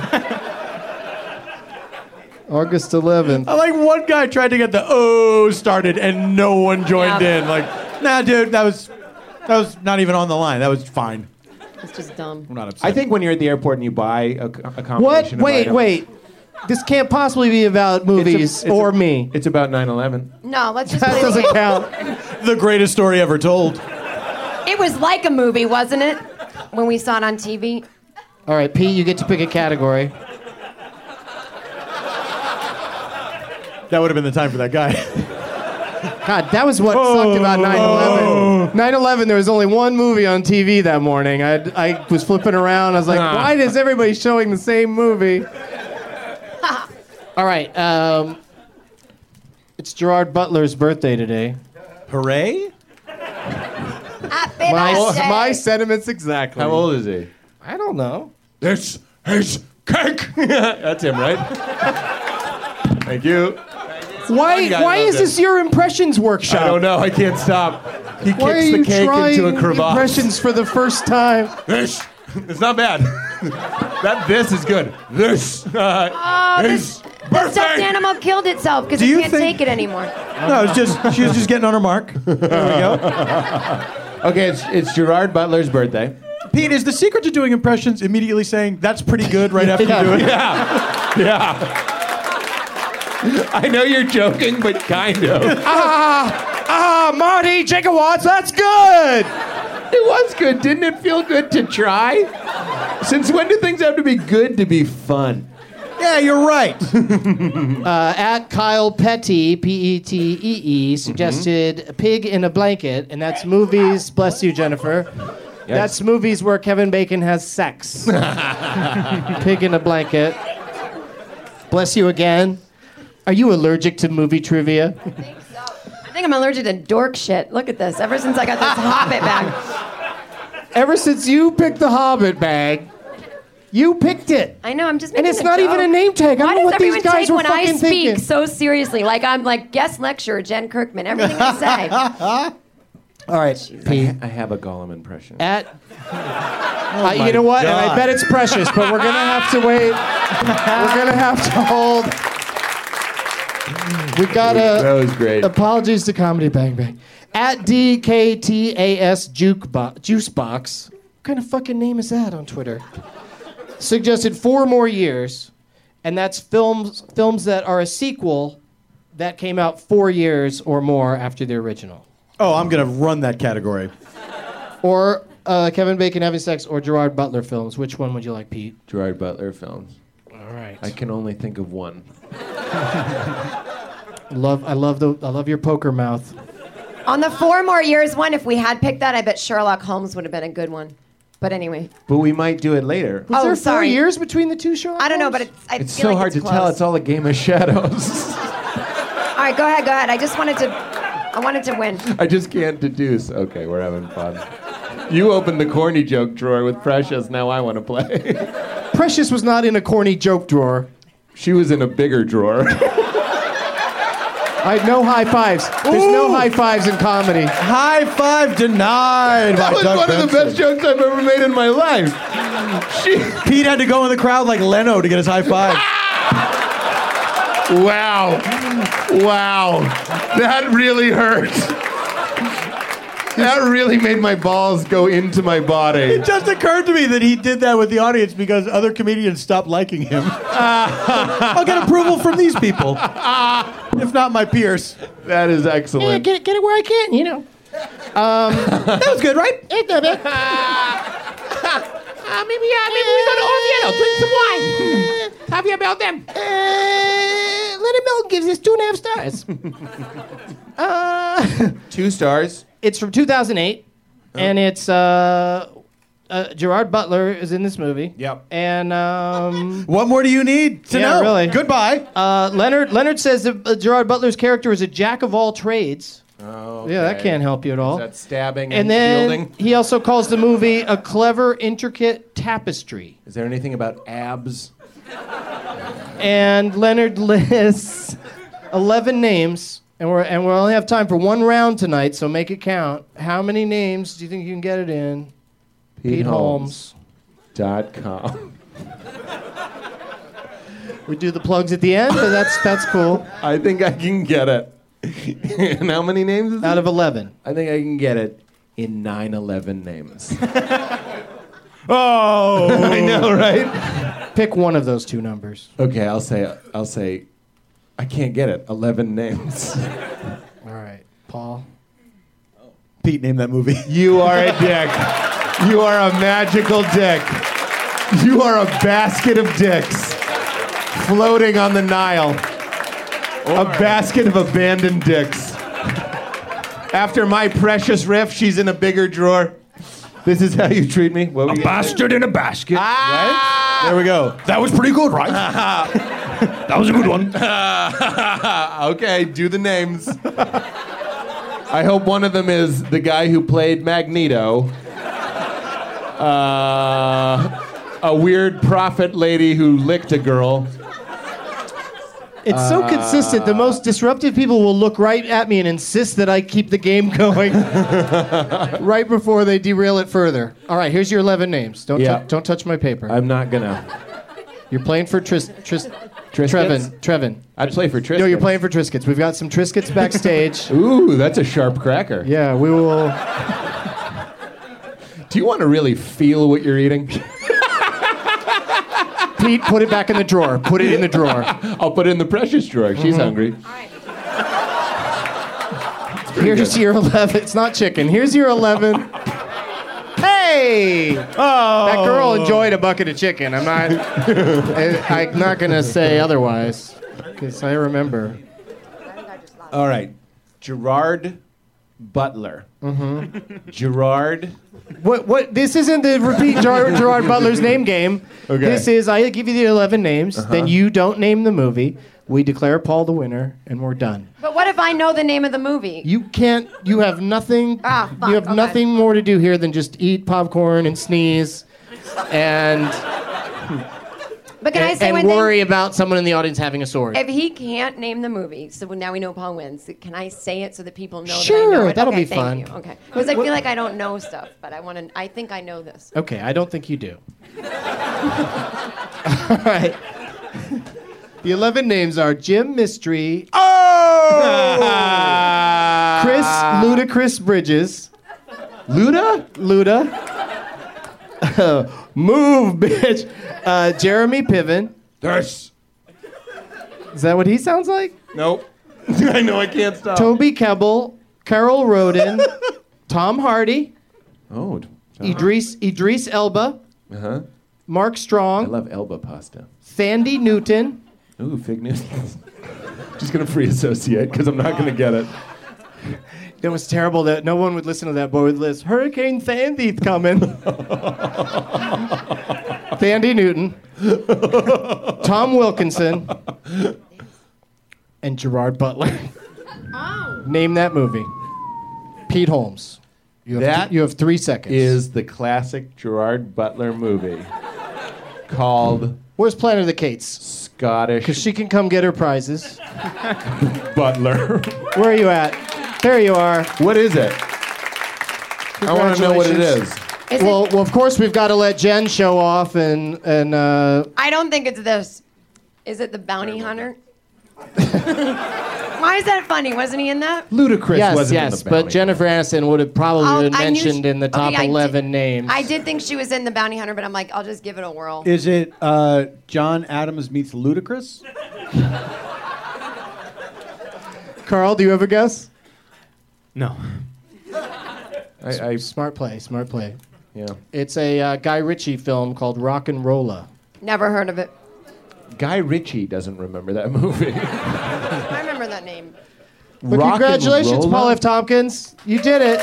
August 11th. Like one guy tried to get the "oh" started and no one joined Yeah. in. Like, nah, dude, that was not even on the line. That was fine. It's just dumb. I'm not upset. I think when you're at the airport and you buy a combination What? of Wait, items, wait. This can't possibly be about movies or me. It's about 9/11. No, let's just That play the doesn't game. count. the greatest story ever told. It was like a movie, wasn't it? When we saw it on TV. All right, Pete, you get to pick a category. That would have been the time for that guy. God, that was what sucked about 9/11. 9/11, there was only one movie on TV that morning. I was flipping around. I was like, why is everybody showing the same movie? All right, it's Gerard Butler's birthday today. Hooray! Happy birthday. My sentiments exactly. How old is he? I don't know. This is cake. That's him, right? Thank you. Why guy is loved this it. your impressions workshop? I don't know. I can't stop. He Why are kicks you the cake trying into a crevasse. impressions for the first time? This. It's not bad. This is good. This. Oh, His the birthday. stuffed animal killed itself because Do it you can't think- take it anymore. No, she was just getting on her mark. There we go. Okay, it's Gerard Butler's birthday. Pete, is the secret to doing impressions immediately saying, that's pretty good right after you do it? Yeah. I know you're joking, but kind of. Marty Gigawatts, that's good! It was good. Didn't it feel good to try? Since when do things have to be good to be fun? Yeah, you're right. At Kyle Petty, P-E-T-E-E, suggested Pig in a Blanket, and that's movies, bless you, Jennifer. That's movies where Kevin Bacon has sex. Pig in a Blanket. Bless you again. Are you allergic to movie trivia? I think I'm allergic to dork shit. Look at this. Ever since I got this Hobbit bag. Ever since you picked the Hobbit bag, you picked it. I know, I'm just And making it's a not joke. even a name tag. I Why don't know does what these everyone guys take were when I fucking speak thinking. so seriously? Like I'm like guest lecturer Jen Kirkman. Everything I say. All right, Pete. I have a Gollum impression. You know what? And I bet it's precious, but we're gonna have to wait. We're gonna have to hold. We gotta. That was great. Apologies to Comedy Bang Bang. At DKTAS Juicebox. What kind of fucking name is that on Twitter? Suggested 4 more years, and that's films that are a sequel that came out 4 years or more after the original. Oh, I'm going to run that category. Or Kevin Bacon having sex, or Gerard Butler films. Which one would you like, Pete? Gerard Butler films. All right. I can only think of one. I love your poker mouth. On the 4 more years one, if we had picked that, I bet Sherlock Holmes would have been a good one. But anyway. But we might do it later. Was there 4 sorry. years between the two Sherlock I don't know, Holmes? but It's so hard to tell. It's all a game of shadows. All right, go ahead. I wanted to win. I just can't deduce. Okay, we're having fun. You opened the corny joke drawer with Precious. Now I want to play. Precious was not in a corny joke drawer. She was in a bigger drawer. I had no high fives. There's no high fives in comedy. High five denied. That was one of the best jokes I've ever made in my life. Pete had to go in the crowd like Leno to get his high five. Wow. That really hurt. That really made my balls go into my body. It just occurred to me that he did that with the audience because other comedians stopped liking him. I'll get approval from these people, if not my peers. That is excellent. Yeah, get it where I can, you know. That was good, right? Maybe we go to Oviedo, drink some wine. How you about them? Leonard Milton gives this 2.5 stars. 2 stars. It's from 2008, and it's Gerard Butler is in this movie. Yep. And what more do you need to know? Really. Goodbye. Leonard says that Gerard Butler's character is a jack of all trades. Oh, Yeah, that can't help you at all. Is that stabbing And and then shielding? he also calls the movie a clever, intricate tapestry. Is there anything about abs? And Leonard lists 11 names, and we only have time for 1 round tonight, so make it count. How many names do you think you can get it in? PeteHolmes.com. We do the plugs at the end, but that's cool. I think I can get it. And how many names is Out it? of 11. I think I can get it in 9/11 names. Oh. I know, right? Pick one of those 2 numbers. Okay, I'll say I can't get it. 11 names. All right, Paul. Pete, name that movie. You are a dick. You are a magical dick. You are a basket of dicks floating on the Nile. A basket of abandoned dicks. After my precious riff, she's in a bigger drawer. This is how you treat me? What A bastard in a basket. Right? There we go. That was pretty good, right? That was a good one. Okay, do the names. I hope one of them is the guy who played Magneto. A weird prophet lady who licked a girl. It's so consistent. The most disruptive people will look right at me and insist that I keep the game going right before they derail it further. All right, here's your 11 names. Don't touch my paper. I'm not gonna. You're playing for Trevin. I'd play for Tristan. No, you're playing for Triscuits. We've got some Triscuits backstage. Ooh, that's a sharp cracker. Yeah, we will. Do you want to really feel what you're eating? Pete, put it back in the drawer. Put it in the drawer. I'll put it in the precious drawer. She's hungry. All right. Here's your 11. It's not chicken. Here's your 11. Hey! Oh. That girl enjoyed a bucket of chicken. I'm not going to say otherwise, because I remember. All right. Gerard Butler. Mm-hmm. Gerard. What? This isn't the repeat Gerard Butler's name game. Okay. This is, I give you the 11 names, then you don't name the movie. We declare Paul the winner, and we're done. But what if I know the name of the movie? You can't. You have nothing. Ah, fuck, you have okay. nothing more to do here than just eat popcorn and sneeze, and But can I say one and thing? worry about someone in the audience having a sword. If he can't name the movie, so now we know Paul wins. Can I say it so that people know Sure, that I know it? that'll okay, be fun. Thank you. Okay, because I feel like I don't know stuff, but I think I know this. Okay, I don't think you do. All right. The 11 names are Jim Mystery. Oh! Chris Ludacris Bridges. Luda? Move, bitch. Jeremy Piven. Yes. Is that what he sounds like? Nope. I know I can't stop. Toby Kebbell, Carol Roden, Tom Hardy, Oh. Idris Elba, Uh-huh. Mark I Strong, love Elba pasta. Thandie Newton. Ooh, fig news. Just gonna free associate because I'm not gonna get it. It was terrible that no one would listen to that boy with list. Hurricane Thandie's coming. Thandie Newton, Tom Wilkinson, and Gerard Butler. Oh. Name that movie. Pete Holmes. You have 3 seconds. Is the classic Gerard Butler movie called Where's Planet of the Cates? Scottish Because she can come get her prizes. Butler? Where are you at? There you are. What is it? I want to know what it is. Well, of course we've got to let Jen show off and I don't think it's this. Is it The Bounty Hunter? Why is that funny? Wasn't he in that? Ludacris wasn't in yes, the but Bounty Jennifer Aniston would have probably been I knew mentioned in the top okay, 11 names. I did think she was in The Bounty Hunter, but I'm like, I'll just give it a whirl. Is it John Adams meets Ludacris? Carl, do you have a guess? No. Smart play. Yeah. It's a Guy Ritchie film called Rock and Rolla. Never heard of it. Guy Ritchie doesn't remember that movie. I remember that name. But Rock and congratulations, Rolla? Paul F. Tompkins. You did it.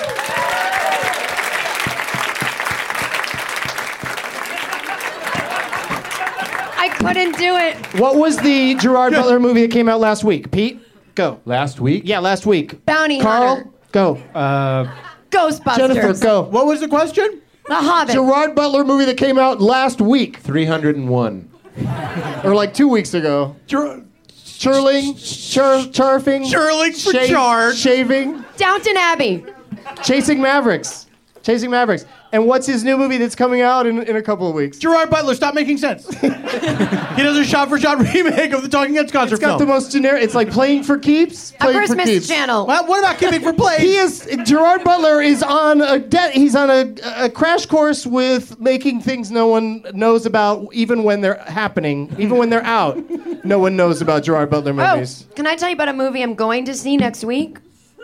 I couldn't do it. What was the Gerard Butler movie that came out last week? Pete, go. Last week? Yeah, last week. Bounty Carl, Hunter. go. Ghostbusters. Jennifer, go. What was the question? The Hobbit. Gerard Butler movie that came out last week. 301. Or like 2 weeks ago. Churling, charfing. Churling for charge. Shaving. Downton Abbey. Chasing Mavericks. And what's his new movie that's coming out in a couple of weeks? Gerard Butler, stop making sense. He does a shot-for-shot remake of the Talking Heads concert It's got film. the most generic. It's like Playing for Keeps. A Playing for Christmas Keeps. Channel. What about Keeping for Play? Gerard Butler is on he's on a crash course with making things no one knows about, even when they're happening, even when they're out. No one knows about Gerard Butler movies. Oh, can I tell you about a movie I'm going to see next week?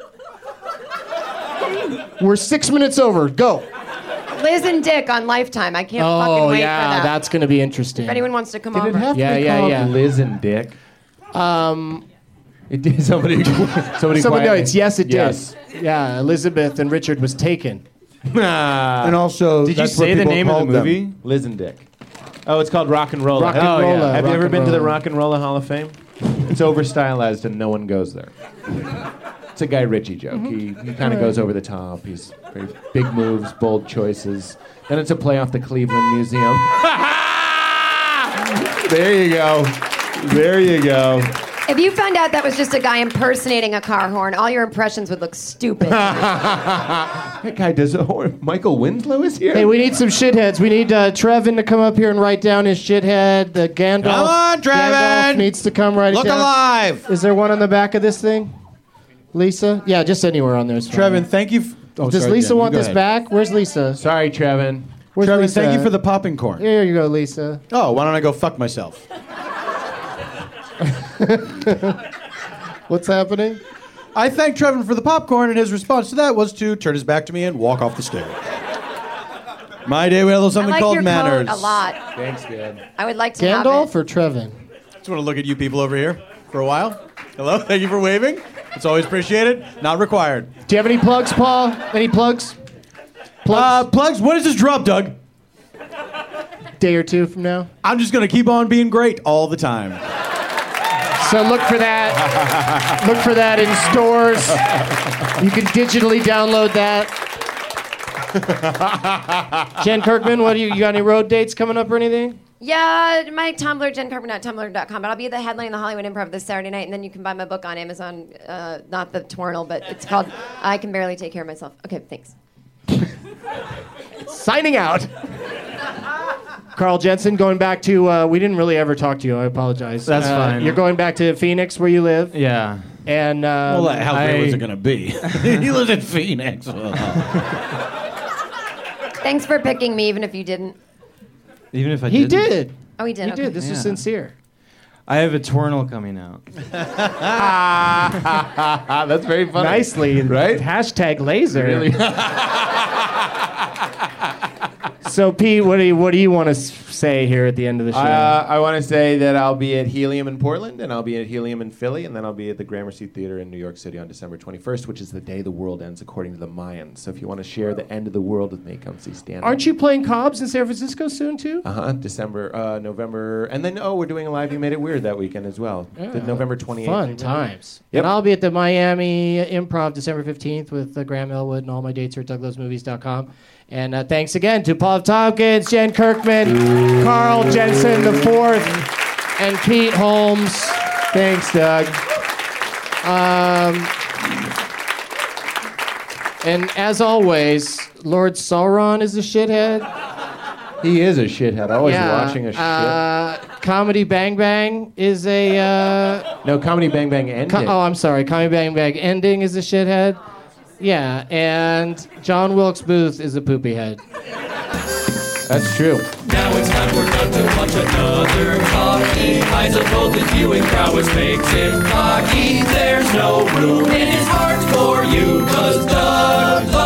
We're 6 minutes over. Go. Liz and Dick on Lifetime. I can't fucking wait for that. That's going to be interesting. If anyone wants to come Did over. it have to Yeah, be yeah, called yeah. Liz and Dick? It did. Somebody Someone quietly- notes, yes, it did. Yes. Yeah, Elizabeth and Richard was taken. And also, Did you that's what say the people name of the called them. movie? Liz and Dick. Oh, it's called Rock and Rolla. Rock and Oh, Rolla. yeah. Have you Rock ever and been to the Rolla. Rock and Rolla Hall of Fame? It's over stylized and no one goes there. It's a Guy Ritchie joke. He kind of goes over the top. He's very big moves, bold choices. Then it's a play off the Cleveland Museum. There you go. There you go. If you found out that was just a guy impersonating a car horn, all your impressions would look stupid. That guy does a horn. Michael Winslow is here. Hey, we need some shitheads. We need Trevin to come up here and write down his shithead. The Gandalf. Come on, Trevin! Gandalf needs to come write Look it down. alive! Is there one on the back of this thing? Lisa? Yeah, just anywhere on there. is fine. Trevin, thank Oh, Does sorry, Lisa Jen, you want go this ahead. back? Where's Lisa? Sorry, Trevin. Where's Trevin, Lisa? thank you for the popping corn. Here you go, Lisa. Oh, why don't I go fuck myself? What's happening? I thanked Trevin for the popcorn, and his response to that was to turn his back to me and walk off the stage. My day, we had a little something I like called your manners. coat a lot. Thanks, good. I would like to have Gandalf it. or Trevin? Just want to look at you people over here for a while. Hello, thank you for waving. It's always appreciated. Not required. Do you have any plugs, Paul? Any plugs? Plugs. When does this drop, Doug? Day or two from now. I'm just gonna keep on being great all the time. So look for that. Look for that in stores. You can digitally download that. Jen Kirkman, what do you got any road dates coming up or anything? Yeah, my Tumblr, jencarpenter.tumblr.com. But I'll be at the headline of the Hollywood Improv this Saturday night, and then you can buy my book on Amazon. Not the Twirl, but it's called I Can Barely Take Care of Myself. Okay, thanks. Signing out. Carl Jensen, going back to, we didn't really ever talk to you. I apologize. That's fine. You're going back to Phoenix where you live. Yeah. And Well, how great was it gonna be? He lives in Phoenix. Thanks for picking me, even if you didn't. Even if I he didn't. did. Oh, he did? He Okay. did. This was Yeah. sincere. I have a Twirl coming out. That's very funny. Nicely. Right? Hashtag laser. Really? So, Pete, what do you want to say here at the end of the show? I want to say that I'll be at Helium in Portland, and I'll be at Helium in Philly, and then I'll be at the Gramercy Theater in New York City on December 21st, which is the day the world ends according to the Mayans. So if you want to share the end of the world with me, come see stand-up. Aren't you playing Cobb's in San Francisco soon, too? December, November, and then we're doing a live You Made It Weird that weekend as well. The November 28th. Fun times. Yep. And I'll be at the Miami Improv December 15th with Graham Elwood, and all my dates are at douglasmovies.com. And thanks again to Paul F. Tompkins, Jen Kirkman, Carl Jensen IV, and Pete Holmes. Thanks, Doug. And as always, Lord Sauron is a shithead. He is a shithead. Always watching a shit. Comedy Bang Bang is a... No, Comedy Bang Bang ending. I'm sorry. Comedy Bang Bang ending is a shithead. Yeah, and John Wilkes Booth is a poopy head. That's true. Now it's time for Doug to punch another coffee. Eyes of both the viewing crowd, which makes him cocky. There's no room in his heart for you, 'cause Doug